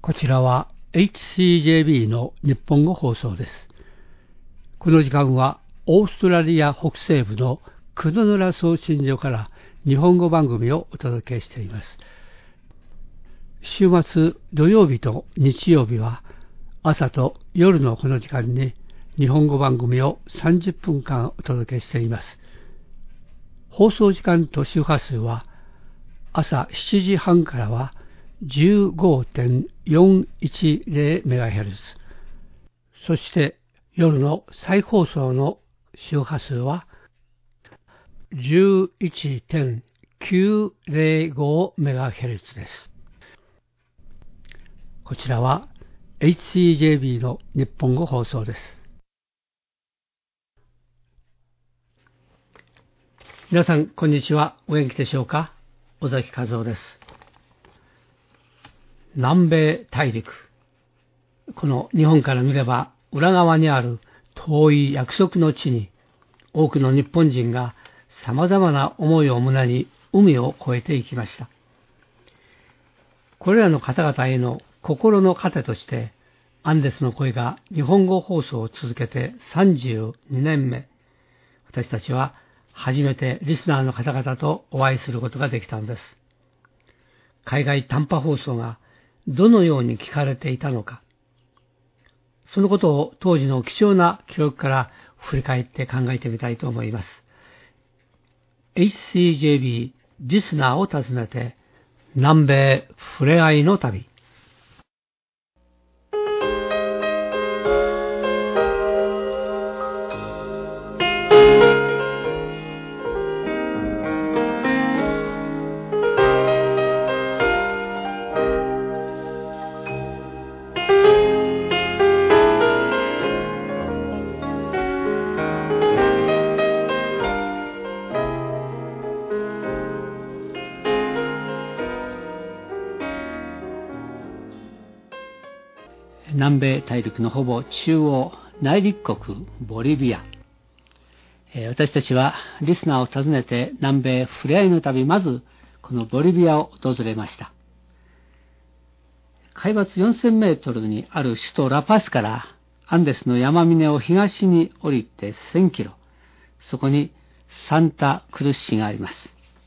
こちらは HCJB の日本語放送です。この時間はオーストラリア北西部のクドヌラ送信所から日本語番組をお届けしています。週末土曜日と日曜日は朝と夜のこの時間に日本語番組を30分間お届けしています。放送時間と周波数は朝7時半からは 15.410MHz、 そして夜の再放送の周波数は 11.905MHz です。こちらは HCJB の日本語放送です。皆さんこんにちは。お元気でしょうか。尾崎和夫です。南米大陸、この日本から見れば裏側にある遠い約束の地に多くの日本人がさまざまな思いを胸に海を越えていきました。これらの方々への心の糧としてアンデスの声が日本語放送を続けて32年目、私たちは初めてリスナーの方々とお会いすることができたのです。海外短波放送がどのように聞かれていたのか、そのことを当時の貴重な記録から振り返って考えてみたいと思います。HCJB リスナーを訪ねて南米ふれあいの旅。南米大陸のほぼ中央、内陸国ボリビア。私たちはリスナーを訪ねて南米ふれあいの旅、まずこのボリビアを訪れました。海抜4000メートルにある首都ラパスからアンデスの山峰を東に降りて1000キロ、そこにサンタクルス市があります。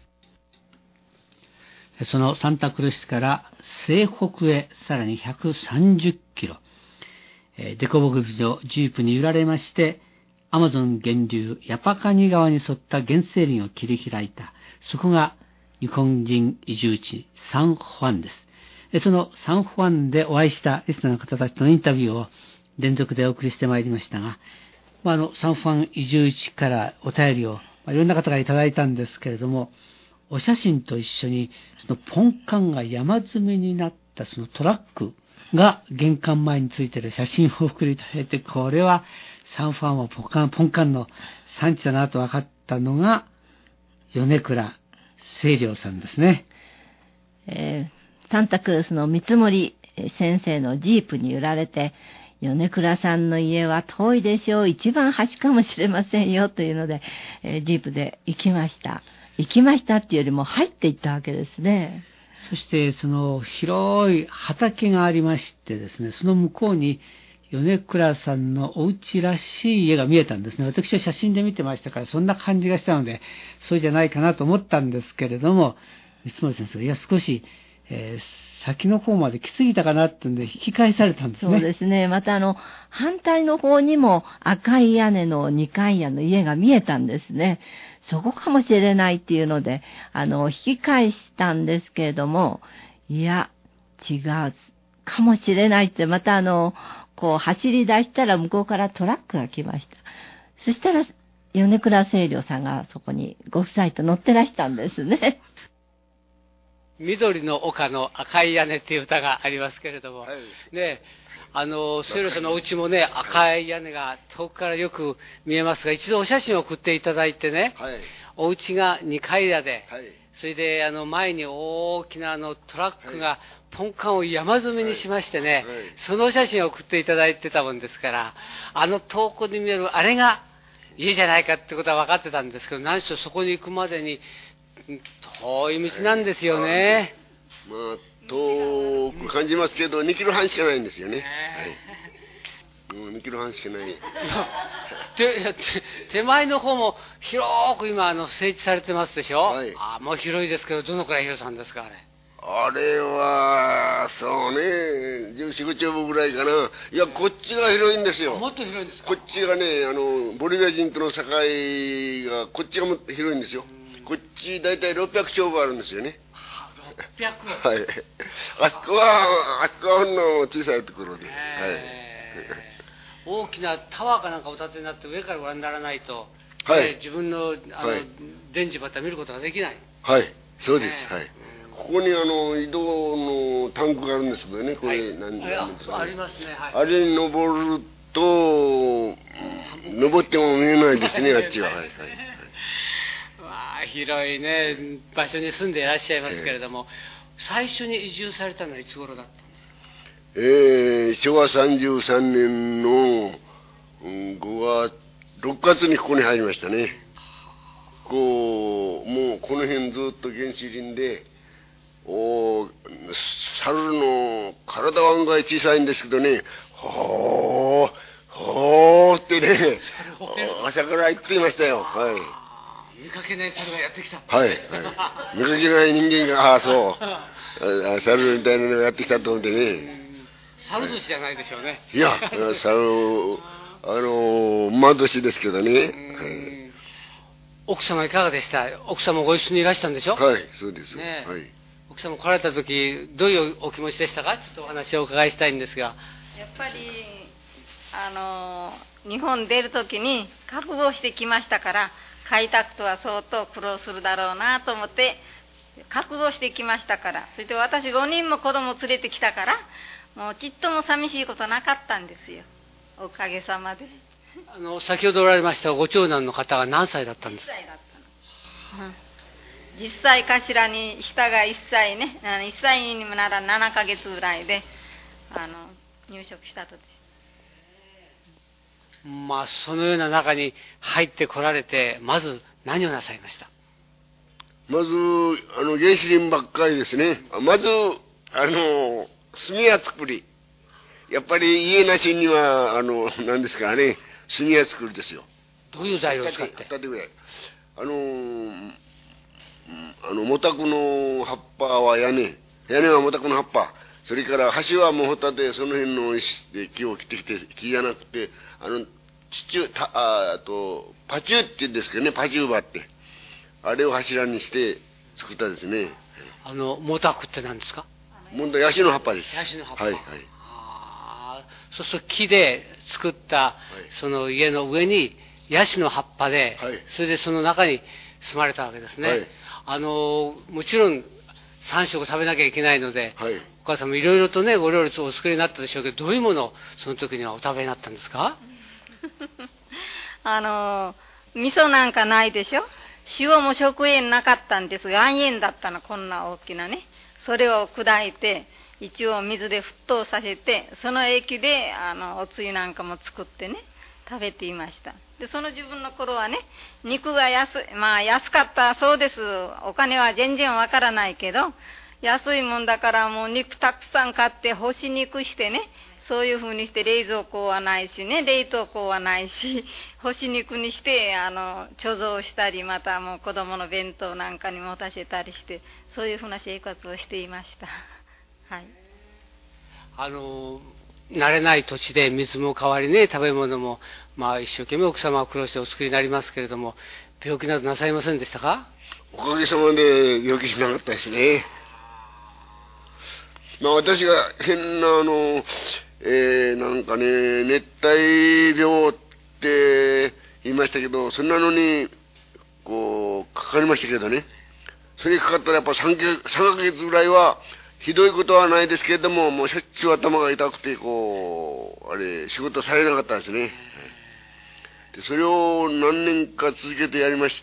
そのサンタクルスから西北へさらに130キロ、デコボコのジープに揺られまして、アマゾン源流ヤパカニ川に沿った原生林を切り開いた、そこが日本人移住地サンファンです。そのサンファンでお会いしたリスナーの方たちとのインタビューを連続でお送りしてまいりましたが、サンファン移住地からお便りをいろんな方がいただいたんですけれども、お写真と一緒にそのポンカンが山積みになったそのトラックが玄関前についている写真を送りいただいて、これはサンファンはポンカンの産地だなと分かったのが米倉清涼さんですね。 サンタクルスの三森先生のジープに揺られて、米倉さんの家は遠いでしょう、一番端かもしれませんよというので、ジープで行きました。行きましたっていうよりも入っていったわけですね。 そしてその広い畑がありましてですね、その向こうに米倉さんのお家らしい家が見えたんですね。私は写真で見てましたからそんな感じがしたので、そうじゃないかなと思ったんですけれども、三森先生がいや少し、先の方まで来すぎたかなってんで引き返されたんですね。 そうですね。また反対の方にも赤い屋根の2階屋の家が見えたんですね。そこかもしれないっていうので、引き返したんですけれども、いや、違うかもしれないって、またこう走り出したら向こうからトラックが来ました。そしたら、米倉清涼さんがそこにご夫妻と乗ってらしたんですね。 緑の丘の赤い屋根っていう歌がありますけれども、はい、ね、清涼さんのお家もね、赤い屋根が遠くからよく見えますが、一度お写真を送っていただいてね、はい、お家が2階屋で、はい、それで前に大きなトラックがポンカンを山積みにしましてね、はいはい、そのお写真を送っていただいてたもんですから、遠くに見えるあれが家じゃないかってことは分かってたんですけど、何しろそこに行くまでに遠い道なんですよね。 遠く感じますけど、2キロ半しかないんですよね。はい。2キロ半しかない。 手前の方も広く今整地されてますでしょ。はい。もう広いですけど、どのくらい広さんですか、あれ。 あれは、そうね、14、15丁分ぐらいかな。いや、こっちが広いんですよ。 もっと広いんですか。 こっちがね、ボリビア人との境が、こっちがもっと広いんですよ。こっち大体600丁分あるんですよね。 600？ はい。あそこはほんの小さいところで。はい。 大きなタワーかなんかお建てになって上からご覧にならないと、 はい。 自分の、電磁場見ることができない。 はい。そうです。はい。ここに移動のタンクがあるんですけどね、これ、何ですかね。 ありますね。はい。 あれに登ると、登っても見えないですね、あっちは。はい。 広いね、場所に住んでいらっしゃいますけれども、最初に移住されたのはいつ頃だったんですか。 昭和33年の6月にここに入りましたね。もうこの辺ずっと原始林で、猿の体は案外小さいんですけどね、ほーってね、朝から言っていましたよ。はい。 見かけない猿がやってきた。 はい。見かけない人間が、そう。猿みたいなのがやってきたと思ってね。 猿年じゃないでしょうね。 いや、馬年ですけどね。 奥様いかがでした？奥様ご一緒にいらしたんでしょ？ はい、そうです。 ね。 はい。 奥様来られた時、どういうお気持ちでしたか？ちょっとお話をお伺いしたいんですが。 やっぱり、日本出る時に覚悟してきましたから、開拓とは相当苦労するだろうなと思って覚悟してきましたから、そして私5人も子供連れてきたから、もうちっとも寂しいことなかったんですよ、おかげさまで。 先ほどおられましたご長男の方が何歳だったんですか？ 10歳だったの。10歳頭に下が1歳ね、1歳にもなら7ヶ月ぐらいで入植したとです。 そのような中に入ってこられて、まず何をなさいました？ まず、原始林ばっかりですね。まず、炭屋作り。やっぱり家なしには、何ですかね、炭屋作りですよ。 どういう材料を使って？ 2手ぐらい。モタクの葉っぱは屋根はモタクの葉っぱ。それから橋はもうホタテ、その辺の木を切ってきて、木じゃなくて、パチューって言うんですけどね、パチューバって。あれを柱にして作ったですね。 モタクって何ですか？ ヤシの葉っぱです。 ヤシの葉っぱ。 はい。 そうすると木で作った、その家の上にヤシの葉っぱで、それでその中に住まれたわけですね。もちろん3食食べなきゃいけないので、お母さんもいろいろとね、ご料理をお作りになったでしょうけど、どういうものをその時にはお食べになったんですか？ 味噌なんかないでしょ。塩も食塩なかったんですが、岩塩だったの、こんな大きなね。それを砕いて、一応水で沸騰させて、その液でおつゆなんかも作ってね、食べていました。で、その自分の頃はね、肉が安かったそうです。お金は全然わからないけど、安いもんだからもう肉たくさん買って干し肉してね、そういうふうにして冷蔵庫はないしね、冷凍庫はないし、干し肉にして貯蔵したり、またもう子供の弁当なんかに持たせたりして、そういうふうな生活をしていました。はい。 慣れない土地で水も代わりね、食べ物も、一生懸命奥様は苦労してお作りになりますけれども、病気などなさいませんでしたか？ おかげさまで病気しなかったですね。私が変ななんかね、熱帯病って言いましたけど、そんなのに、かかりましたけどね。それにかかったらやっぱ3ヶ月ぐらいは、ひどいことはないですけれども、もうしょっちゅう頭が痛くて、仕事されなかったですね。で、それを何年か続けてやりまして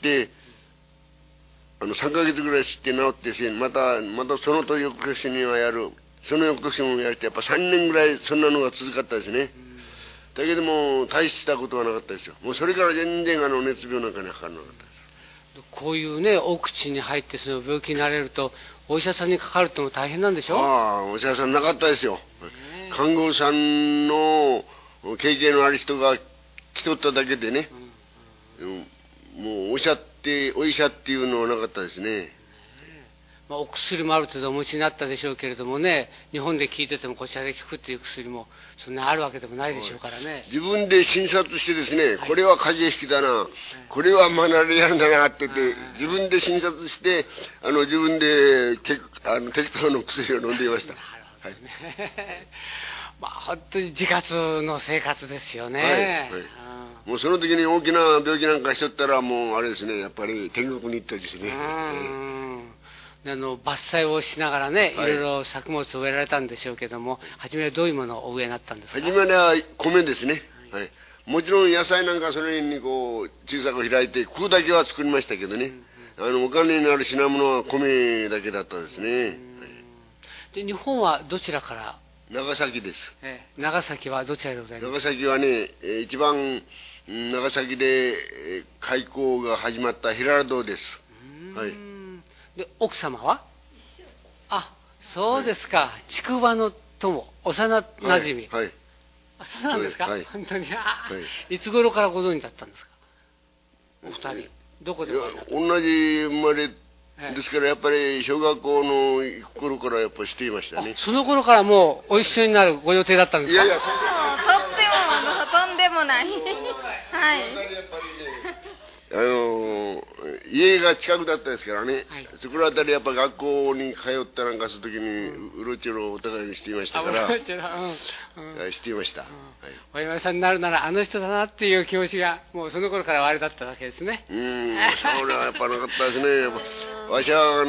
、3ヶ月ぐらいして治ってですね、またその翌年にはやる。その翌年もやって、やっぱ3年ぐらいそんなのが続かったですね。だけども、大したことはなかったですよ。もうそれから全然熱病なんかにはかからなかったです。 こういうね、奥地に入ってその病気になれると、お医者さんにかかるっても大変なんでしょ？ ああ、お医者さんなかったですよ。看護師さんの経験のある人が来とっただけでね、もうお医者っていうのはなかったですね。 まあ、お薬もある程度お持ちになったでしょうけれどもね、日本で効いててもこちらで効くっていう薬もそんなあるわけでもないでしょうからね。 自分で診察してですね、これは風邪ひきだな、これはマラリアだなって言って、自分で診察して、自分で適当の薬を飲んでいました。はい、 まあ本当に自活の生活ですよね。 はいはい、もうその時に大きな病気なんかしとったら、もうあれですね、やっぱり天国に行ったですね。 伐採をしながらね、いろいろ作物を植えられたんでしょうけども、初めはどういうものをお植えになったんですか？ 初めは米ですね。はい。もちろん野菜なんかそれにこう小さく開いて食うだけは作りましたけどね。お金になる品物は米だけだったですね。はい、 で、日本はどちらから？ 長崎です。 長崎はどちらでございますか？ 長崎はね、一番長崎で開港が始まった平良堂です。はい。 で、奥様は？あ、そうですか。竹馬の友、幼馴染。 はい。 あ、そうなんですか？ はい、 本当に。いつ頃からご存知だったんですか？お二人。どこで？ 同じ生まれですから、やっぱり小学校の行く頃からやっぱりしていましたね。 その頃からもうお一緒になるご予定だったんですか？ とってもとんでもない。はい。 家が近くだったですからね、はい、そこら辺りやっぱ学校に通ったなんかするときにうろちょろお互いにしていましたから、していました。 お嫁さんになるならあの人だなっていう気持ちがもうその頃からおありだったわけですね。 それはやっぱなかったですね。わしは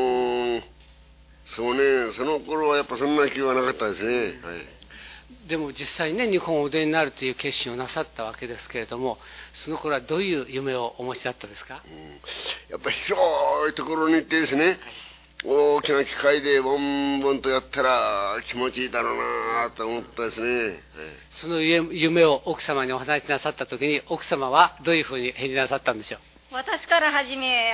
そうね、その頃はやっぱそんな気はなかったですね。はい。 でも実際にね、日本をお出になるという決心をなさったわけですけれども、その頃はどういう夢をお持ちだったですか？ やっぱり広いところに行ってですね、大きな機械でボンボンとやったら気持ちいいだろうなと思ったですね。 その夢を奥様にお話しなさった時に、奥様はどういうふうに返事なさったんでしょう？ 私から初め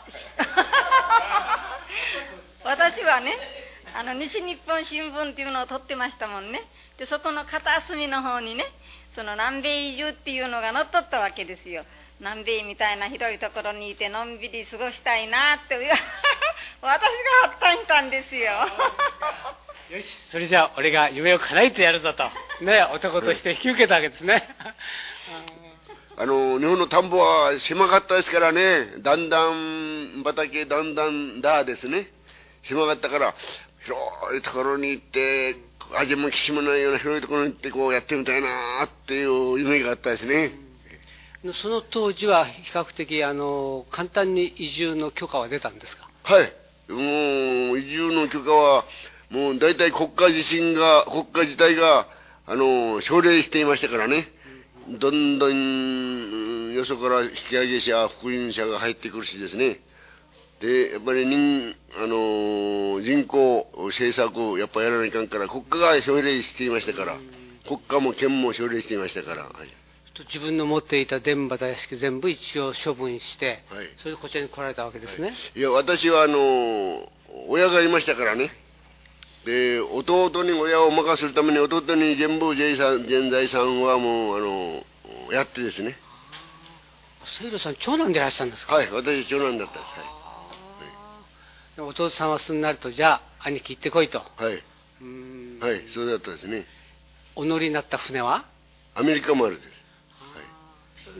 私はね、西日本新聞っていうのを取ってましたもんね。で、そこの片隅の方にね、その南米移住っていうのが載っとったわけですよ。南米みたいな広いところにいてのんびり過ごしたいなって私が貼ったんたんですよ。 よし、それじゃあ俺が夢を叶えてやるぞとね、男として引き受けたわけですね。 日本の田んぼは狭かったですからね、だんだん畑だんだんだですね、狭かったから広いところに行って味も岸もないような広いところに行ってこうやってみたいなっていう夢があったですね。 その当時は比較的簡単に移住の許可は出たんですか？ はい、もう移住の許可はもう大体国家自体が奨励していましたからね、どんどんよそから引き上げ者復員者が入ってくるしですね。でやっぱり人口政策やっぱやらないかんから国家が奨励していましたから、国家も県も奨励していましたから、はい、 自分の持っていた田畑屋敷全部一応処分して、 はい、 それでこちらに来られたわけですね。はい、 いや私は親がいましたからね。で弟に親を任せるために弟に全部全財産はもうやってですね。 清路さん長男でいらっしゃるんですか？ はい、私長男だったです。はい、 弟さんはすんなるとじゃあ兄貴行ってこいと。 はい、はい、そうだったですね。 お乗りになった船はアメリカ丸です。はい、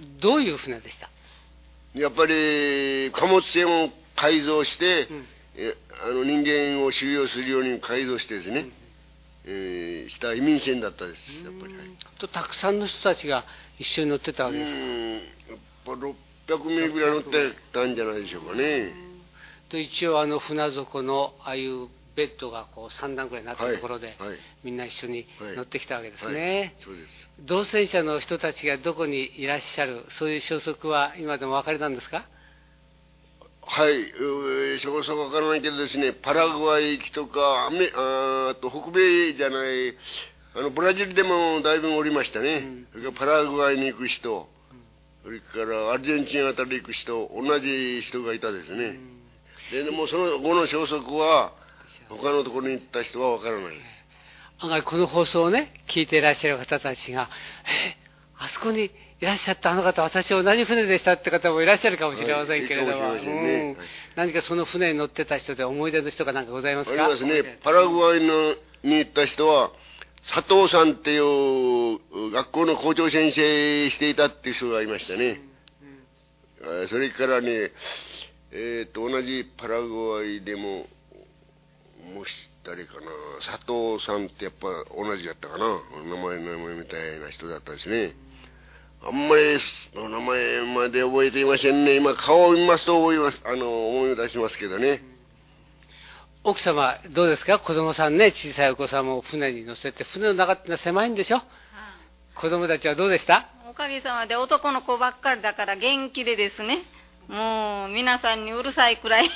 どういう船でした？ やっぱり貨物船を改造して、人間を収容するように改造してですね、した移民船だったです。やっぱり、はい、 とたくさんの人たちが一緒に乗ってたわけですか？ やっぱ600名ぐらい乗ってたんじゃないでしょうかね。 と一応船底のああいうベッドがこう3段ぐらいになったところで、みんな一緒に乗ってきたわけですね。 そうです。 同船者の人たちがどこにいらっしゃる、そういう消息は今でもお分かりなんですか？ はい、そこそこわからないけどですね、パラグアイ行きとかあと北米じゃないブラジルでもだいぶおりましたね。それからパラグアイに行く人、 それからアルゼンチンあたり行く人、同じ人がいたですね。でもその後の消息は、他のところに行った人はわからないです。 案外この放送をね、聞いていらっしゃる方たちが、あそこにいらっしゃったあの方、私同じ船でしたって方もいらっしゃるかもしれませんけれども、何かその船に乗ってた人で思い出の人が何かございますか？ ありますね。パラグアイに行った人は、佐藤さんっていう学校の校長先生していたっていう人がいましたね。それからね、同じパラグアイでも、もし誰かな、佐藤さんってやっぱ同じだったかな、名前みたいな人だったですね。あんまり名前まで覚えていませんね。今顔を見ますと思い出しますけどね。 奥様どうですか？子供さんね、小さいお子さんも船に乗せて、船の中ってのは狭いんでしょ？子供たちはどうでした？ おかげさまで男の子ばっかりだから元気でですね、もう皆さんにうるさいくらい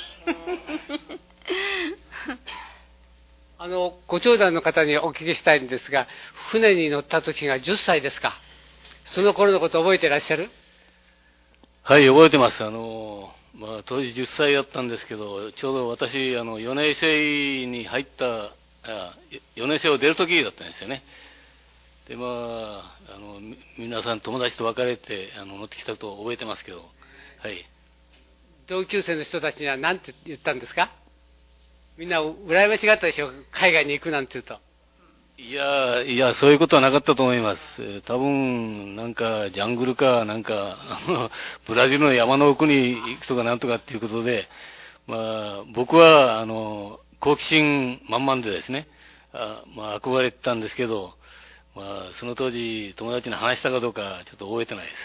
ご長男の方にお聞きしたいんですが、船に乗った時が10歳ですか？その頃のこと覚えていらっしゃる？ はい、覚えてます。当時10歳だったんですけど、ちょうど私、4年生に入った、4年生を出る時だったんですよね。で、皆さん友達と別れて、乗ってきたことを覚えてますけど、はい。 同級生の人たちには何て言ったんですか？みんな羨ましがったでしょ？海外に行くなんて言うと。 いや、そういうことはなかったと思います。多分、なんか、ジャングルか、なんか、ブラジルの山の奥に行くとかなんとかっていうことで、僕は、好奇心満々でですね、憧れてたんですけど、その当時、友達に話したかどうか、ちょっと覚えてないです。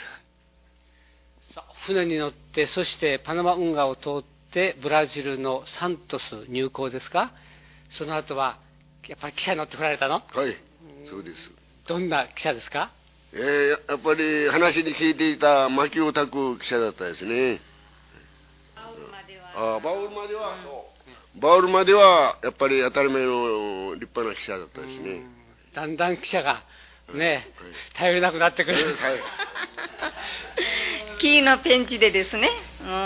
さあ、船に乗って、そしてパナマ運河を通って、ブラジルのサントス入港ですか？その後は、やっぱり汽車に乗ってこられたの？ はい、そうです。 どんな汽車ですか？ やっぱり話に聞いていた薪を焚く汽車だったですね。バウルまではやっぱり当たり前の立派な汽車だったですね。 だんだん汽車がね、頼りなくなってくる。 木のペンチでですね、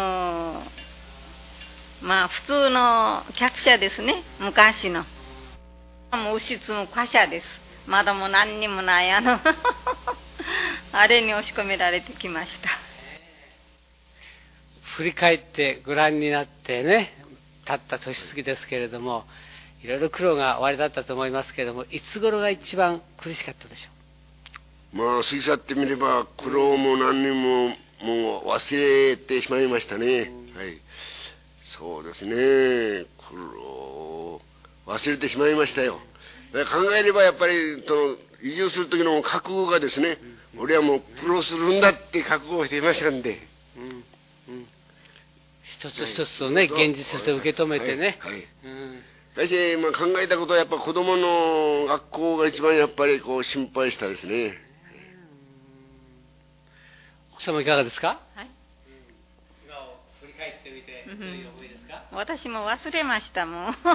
普通の客車ですね、昔の。もう牛積む貨車です。窓も何にもないあれに押し込められてきました。 振り返ってご覧になってね、経った年月ですけれども、いろいろ苦労がおありだったと思いますけれども、いつ頃が一番苦しかったでしょう？ 過ぎ去ってみれば苦労も何にももう忘れてしまいましたね。はい、そうですね。苦労忘れてしまいましたよ。考えればやっぱり移住する時の覚悟がですね、俺はもう苦労するんだって覚悟をしていましたんで、 一つ一つをね、現実として受け止めてね。 私、考えたことはやっぱ子供の学校が一番やっぱり心配したですね。 奥様いかがですか？ はい。 今を振り返ってみてどういう思いですか？ 私も忘れましたもん。もう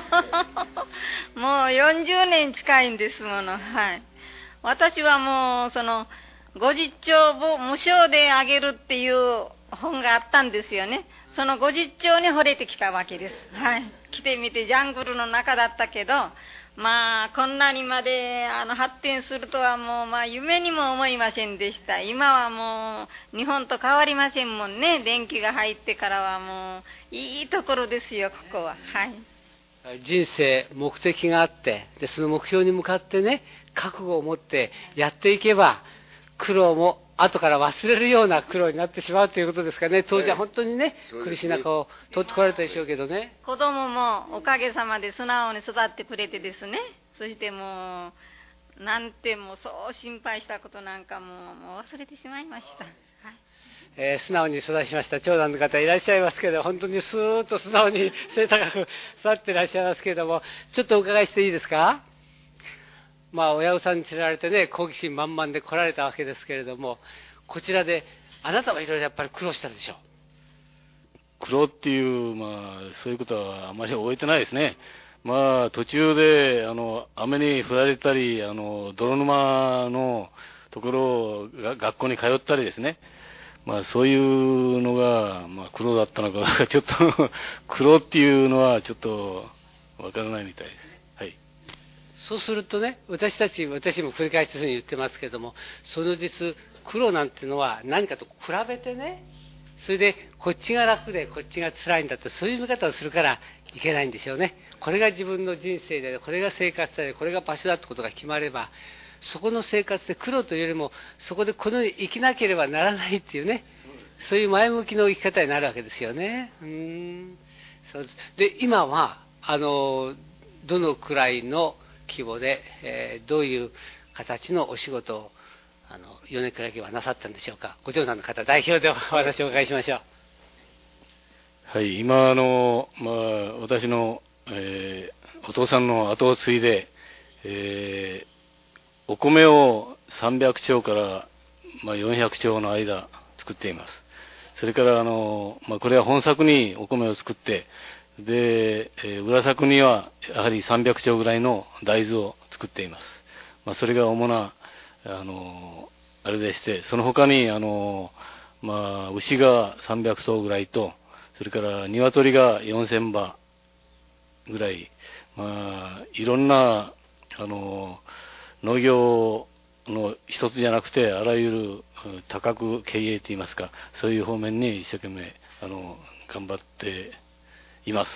40年近いんですもの。はい。私はもう50兆無償であげるっていう本があったんですよね。その50兆に惚れてきたわけです。はい。来てみてジャングルの中だったけど、こんなにまで発展するとはもう夢にも思いませんでした。今はもう日本と変わりませんもんね。電気が入ってからはもういいところですよ、ここは。はい。 人生目的があって、でその目標に向かってね、覚悟を持ってやっていけば、苦労も後から忘れるような苦労になってしまうということですかね。当時は本当にね、苦しい中を通ってこられたでしょうけどね。 子供もおかげさまで素直に育ってくれてですね、そしてもうなんてもうそう心配したことなんかもう忘れてしまいました。はい。 素直に育ちました長男の方いらっしゃいますけど、本当にスーッと素直に背高く育っていらっしゃいますけれども、ちょっとお伺いしていいですか？親御さんに連れられてね、好奇心満々で来られたわけですけれども、こちらであなたはいろいろやっぱり苦労したでしょう？ 苦労っていう、そういうことはあまり覚えてないですね。途中で、雨に降られたり、泥沼のところを学校に通ったりですね。 そういうのが、苦労だったのか、ちょっと、苦労っていうのはちょっとわからないみたいです。はい。 そうするとね、私も繰り返しそういうふうに言ってますけども、その実、苦労なんていうのは何かと比べてね、それでこっちが楽でこっちが辛いんだって、そういう見方をするからいけないんでしょうね。これが自分の人生で、これが生活で、これが場所だってことが決まれば、そこの生活で苦労というよりも、そこでこの生きなければならないっていうね、そういう前向きの生き方になるわけですよね。そうです。で、今は、どのくらいの規模で、どういう形のお仕事を、米倉家はなさったんでしょうか。ご長男の方、代表でお話をお伺いしましょう。 はい、今、私の、お父さんの後を継いで、お米を300丁から400丁の間作っています。それから、これは本作にお米を作って、で、裏作にはやはり300丁ぐらいの大豆を作っています。それが主な、あれでして、その他に、牛が300頭ぐらいと、それから鶏が4000羽ぐらい、いろんな、農業の一つじゃなくて、あらゆる多角経営といいますか、そういう方面に一生懸命、頑張っています。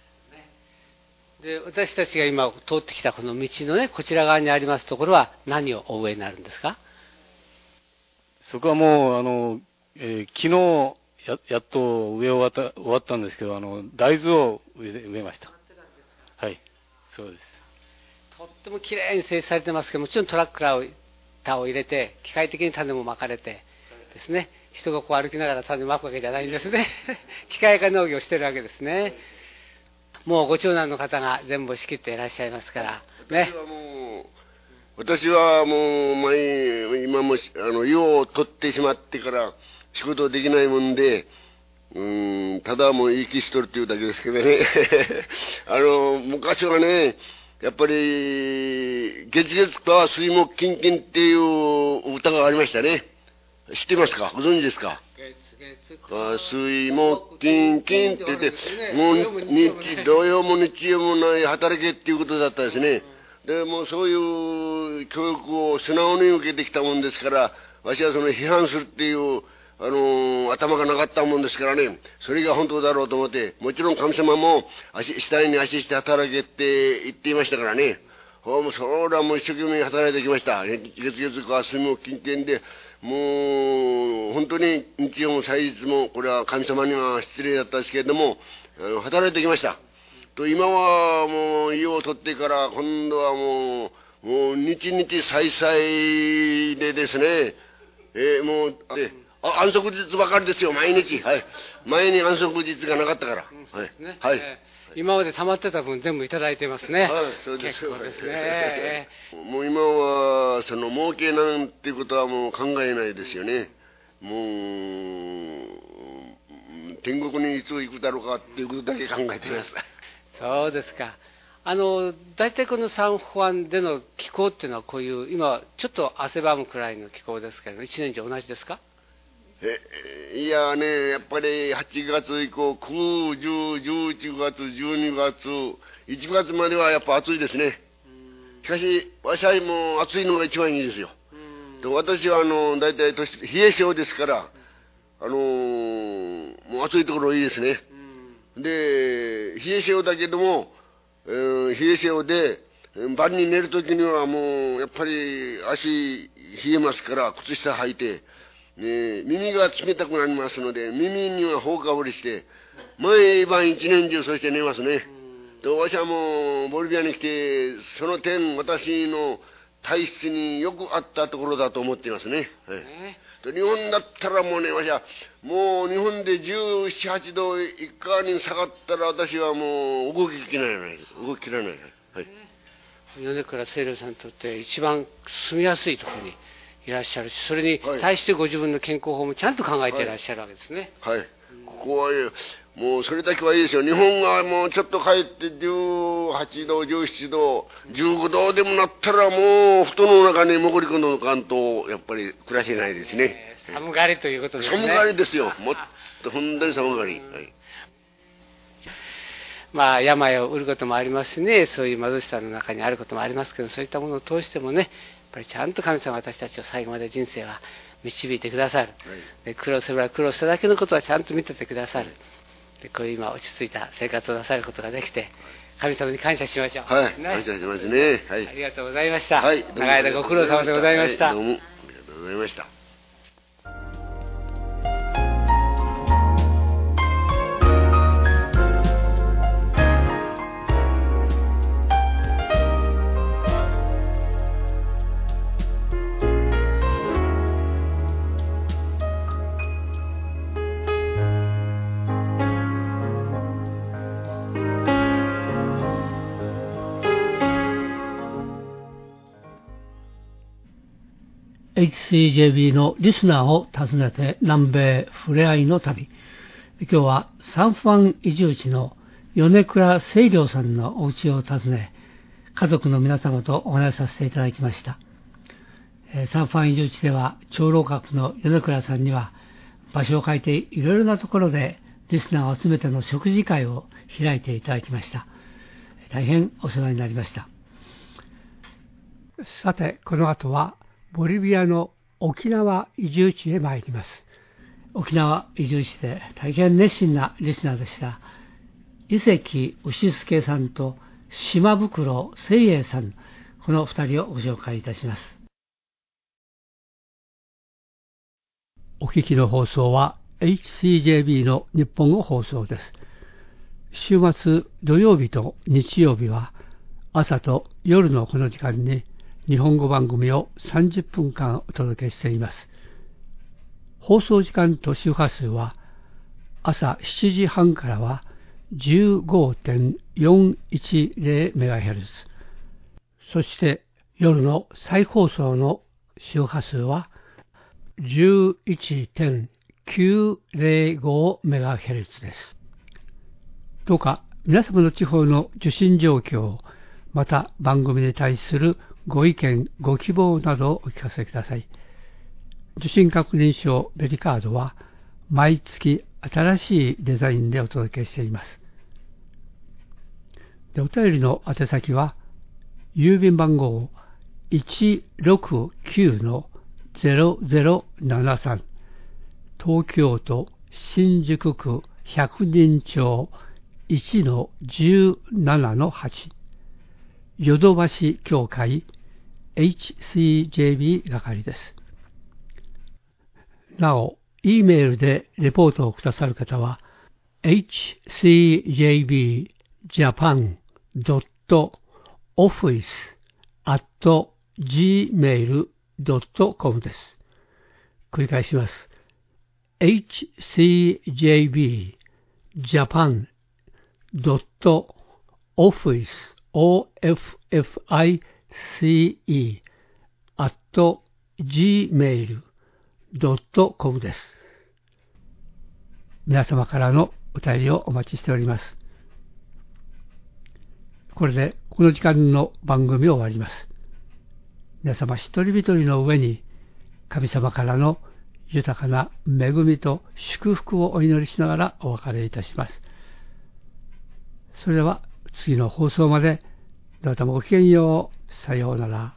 で、私たちが今通ってきたこの道のね、こちら側にありますところは何をお植えになるんですか？ そこはもう、昨日やっと植え終わったんですけど、大豆を植えました。はい、そうです。 とってもきれいに整地されてますけど、もちろんトラクターを入れて、機械的に種もまかれてですね、人がこう歩きながら種まくわけじゃないんですね。機械化農業をしてるわけですね。もうご長男の方が全部仕切っていらっしゃいますからね。 私はもう今も家を取ってしまってから仕事できないもんで、ただもう息しとるっていうだけですけどね。昔はね、やっぱり月々か水木金金っていう歌がありましたね。知ってますか？ご存知ですか？水木金金って言って、もう土曜も日曜もない働けっていうことだったですね。で、もうそういう教育を素直に受けてきたもんですから、わしはその批判するっていう、頭がなかったもんですからね、それが本当だろうと思って、もちろん神様も死体に足して働けって言っていましたからね、もうそれはもう一生懸命働いてきました。月々か水木金金で、もう本当に日曜も祭日も、これは神様には失礼だったですけれども、働いてきました。と今はもう家を取ってから今度はもう日々再々でですね、もう安息日ばかりですよ、毎日。はい。前に安息日がなかったから。はい。はい。 今まで溜まってた分全部いただいてますね。 はい、そうです。 結構ですね。 もう今はその儲けなんてことはもう考えないですよね。もう天国にいつ行くだろうかっていうことだけ考えています。 そうですか。大体このサンファンでの気候っていうのはこういう、今ちょっと汗ばむくらいの気候ですけど、一年中同じですか？ いやね、やっぱり8月以降、9、10、11月、12月、1月まではやっぱ暑いですね。しかし、わしはもう暑いのが一番いいですよ。私は大体冷え性ですから、もう暑いところいいですね。で、冷え性だけども、冷え性で、晩に寝るときにはもう、やっぱり足冷えますから、靴下履いて、耳が冷たくなりますので、耳にはほうかぶりして、毎晩一年中そして寝ますね。私はもう、ボリビアに来て、その点、私の体質によく合ったところだと思っていますね。日本だったらもうね、わしは、もう日本で17、8度以下に下がったら、私はもう動ききれない。動ききれない。はい。 米倉清涼さんにとって一番住みやすいところにいらっしゃるし、それに対してご自分の健康法もちゃんと考えていらっしゃるわけですね。 はい。ここは、もうそれだけはいいですよ。日本がもうちょっと帰って18度、17度、15度でもなったらもう布団の中に潜り込んでおかんと、やっぱり暮らせないですね。 寒がりということですね。 寒がりですよ。もっと本当に寒がり。はい。 まあ、病を売ることもありますしね、そういう貧しさの中にあることもありますけど、そういったものを通してもね、やっぱりちゃんと神様は私たちを最後まで人生は導いてくださる。で苦労すれば苦労しただけのことはちゃんと見ててくださる。でこういう今落ち着いた生活をなさることができて、神様に感謝しましょう。 はい、ね、感謝しますね。はい。 ありがとうございました。 はい。 長い間ご苦労様でございました。 はい、どうもありがとうございました。 HCJB のリスナーを訪ねて南米ふれあいの旅。今日はサンファン移住地の米倉清涼さんのお家を訪ね、家族の皆様とお話しさせていただきました。サンファン移住地では長老閣の米倉さんには場所を変えていろいろなところでリスナーを集めての食事会を開いていただきました。大変お世話になりました。さて、この後はボリビアの沖縄移住地へ参ります。沖縄移住地で大変熱心なリスナーでした伊関牛助さんと島袋誠英さん、この2人をご紹介いたします。お聞きの放送は HCJB の日本語放送です。週末土曜日と日曜日は朝と夜のこの時間に日本語番組を30分間お届けしています。放送時間と周波数は朝7時半からは 15.410MHz、 そして夜の再放送の周波数は 11.905MHz です。どうか皆様の地方の受信状況、また番組に対するご意見、ご希望などをお聞かせください。受信確認証ベリカードは毎月新しいデザインでお届けしています。でお便りの宛先は郵便番号 169-0073 東京都新宿区百人町 1-17-8 ヨドバシ協会 HCJB 係です。なお、Eメールでレポートをくださる方は hcjbjapan.office@gmail.com です。繰り返します。hcjapan.office@gmail.com です。皆様からのお便りをお待ちしております。これでこの時間の番組を終わります。皆様一人一人の上に神様からの豊かな恵みと祝福をお祈りしながらお別れいたします。それでは次の放送までどうぞごきげんよう。さようなら。